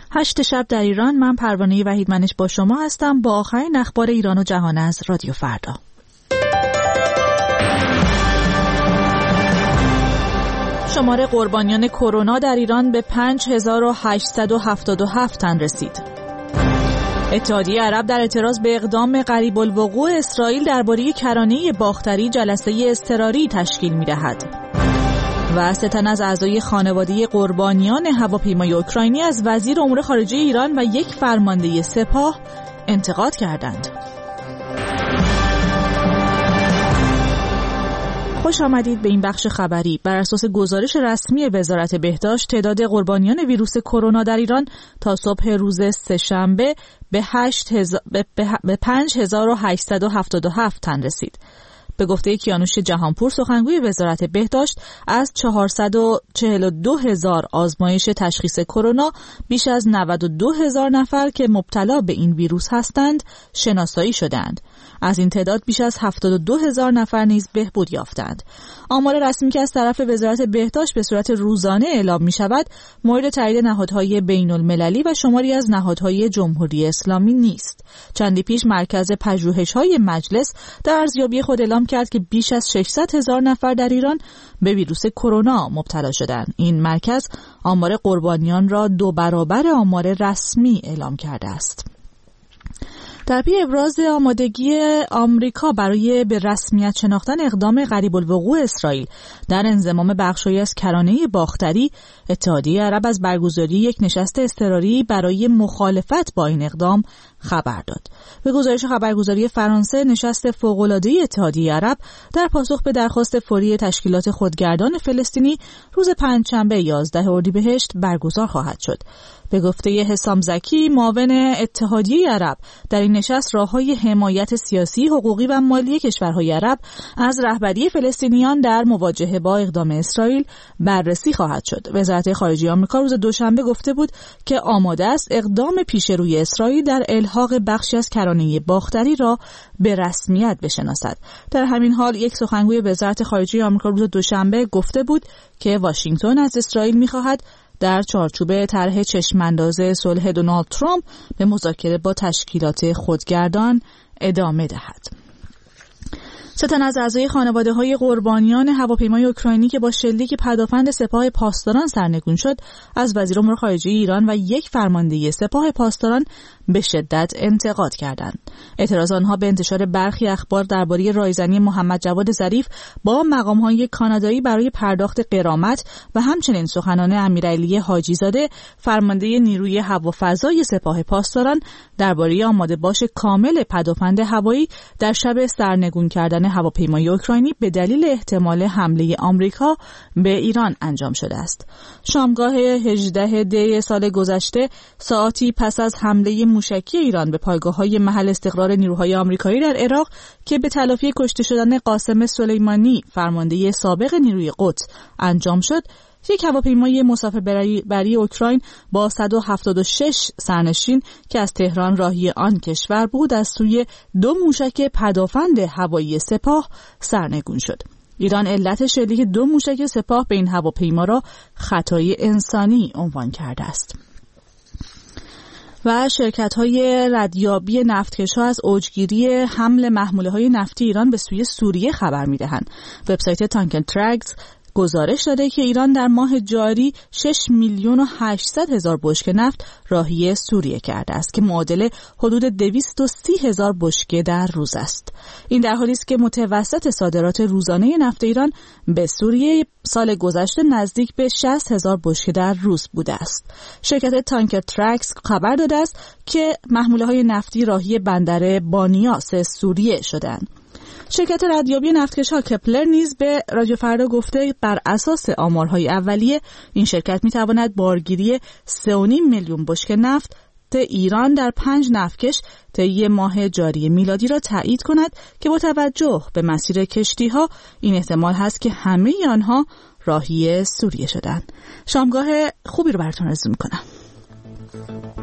8 شب در ایران. من پروانه وحیدمنش با شما هستم با آخرین اخبار ایران و جهان از رادیو فردا. شمار قربانیان کرونا در ایران به 5877 تن رسید. اتحادیه عرب در اعتراض به اقدام قریب الوقوع اسرائیل درباره کرانه باختری جلسه اضطراری تشکیل می‌دهد. و 3 تن از اعضای خانواده قربانیان هواپیمای اوکراینی از وزیر امور خارجه ایران و 1 فرمانده سپاه انتقاد کردند. خوش آمدید به این بخش خبری. بر اساس گزارش رسمی وزارت بهداشت، تعداد قربانیان ویروس کرونا در ایران تا صبح روز سه‌شنبه به 5877 تن رسید. به گفته کیانوش جهانپور، سخنگوی وزارت بهداشت، از 442,000 آزمایش تشخیص کرونا بیش از 92,000 نفر که مبتلا به این ویروس هستند شناسایی شدند. از این تعداد بیش از 72,000 نفر نیز بهبود یافتند. آمار رسمی که از طرف وزارت بهداشت به صورت روزانه اعلام می شود مورد تایید نهادهای بین المللی و شماری از نهادهای جمهوری اسلامی نیست. چندی پیش مرکز پژوهش‌های مجلس در ارزیابی خود اعلام کرد که بیش از 600,000 نفر در ایران به ویروس کرونا مبتلا شدند. این مرکز آمار قربانیان را 2 برابر آمار رسمی اعلام کرده است. در پی ابراز آمادگی آمریکا برای به رسمیت شناختن اقدام قریب الوقوع اسرائیل در انضمام بخشی از کرانه باختری، اتحادیه عرب از برگزاری یک نشست اضطراری برای مخالفت با این اقدام خبر داد. به گزارش خبرگزاری فرانسه، نشست فوق‌العاده اتحادیه عرب در پاسخ به درخواست فوری تشکیلات خودگردان فلسطینی روز پنجشنبه 11 اردیبهشت برگزار خواهد شد. به گفته حسام زکی، معاون اتحادیه عرب، در این نشست راه‌های حمایت سیاسی، حقوقی و مالی کشورهای عرب از رهبری فلسطینیان در مواجهه با اقدام اسرائیل بررسی خواهد شد. وزارت خارجه آمریکا روز دوشنبه گفته بود که آماده است اقدام پیش روی اسرائیل در الحاق بخشی از کرانه باختری را به رسمیت بشناسد. در همین حال یک سخنگوی وزارت خارجه آمریکا روز دوشنبه گفته بود که واشنگتن از اسرائیل می‌خواهد در چارچوب طرح چشمانداز صلح دونالد ترامپ به مذاکره با تشکیلات خودگردان ادامه دهد. 3 تن از اعضای خانواده‌های قربانیان هواپیمای اوکراینی که با شلیک پدافند سپاه پاسداران سرنگون شد، از وزیر امور خارجه ایران و 1 فرمانده سپاه پاسداران به شدت انتقاد کردند. اعتراض آنها به انتشار برخی اخبار درباره رایزنی محمد جواد ظریف با مقام‌های کانادایی برای پرداخت غرامت و همچنین سخنان امیرعلی حاجی زاده، فرمانده نیروی هوافضای سپاه پاسداران، درباره آماده باش کامل پدافند هوایی در شب سرنگون کردن هواپیمای اوکراینی به دلیل احتمال حمله آمریکا به ایران انجام شده است. شامگاه 18 دی سال گذشته، ساعاتی پس از حمله موشکی ایران به پایگاه‌های محل استقرار نیروهای آمریکایی در عراق که به تلافی کشته شدن قاسم سلیمانی، فرمانده سابق نیروی قدس، انجام شد، 1 هواپیمای مسافربری اوکراین با 176 سرنشین که از تهران راهی آن کشور بود، از سوی 2 موشک پدافند هوایی سپاه سرنگون شد. ایران علت شلیک 2 موشک سپاه به این هواپیما را خطای انسانی عنوان کرده است. و شرکت‌های ردیابی نفتکش‌ها از اوجگیری حمل محموله‌های نفتی ایران به سوی سوریه خبر می‌دهند. وبسایت تانکر ترکس گزارش داده که ایران در ماه جاری 6,800,000 بشکه نفت راهی سوریه کرده است که معادل حدود 230,000 بشکه در روز است. این در حالی است که متوسط صادرات روزانه نفت ایران به سوریه سال گذشته نزدیک به 60,000 بشکه در روز بوده است. شرکت تانکر ترکس خبر داده است که محموله‌های نفتی راهی بندر بانیاس سوریه شدند. شرکت ردیابی نفتکش‌ها کپلر نیز به رادیو فردا گفته بر اساس آمارهای اولیه این شرکت می‌تواند بارگیری 3.5 میلیون بشکه نفت ایران در 5 نفتکش طی ماه جاری میلادی را تایید کند که با توجه به مسیر کشتی‌ها این احتمال هست که همه آنها راهی سوریه شدند. شامگاه خوبی رو براتون آرزو می‌کنم.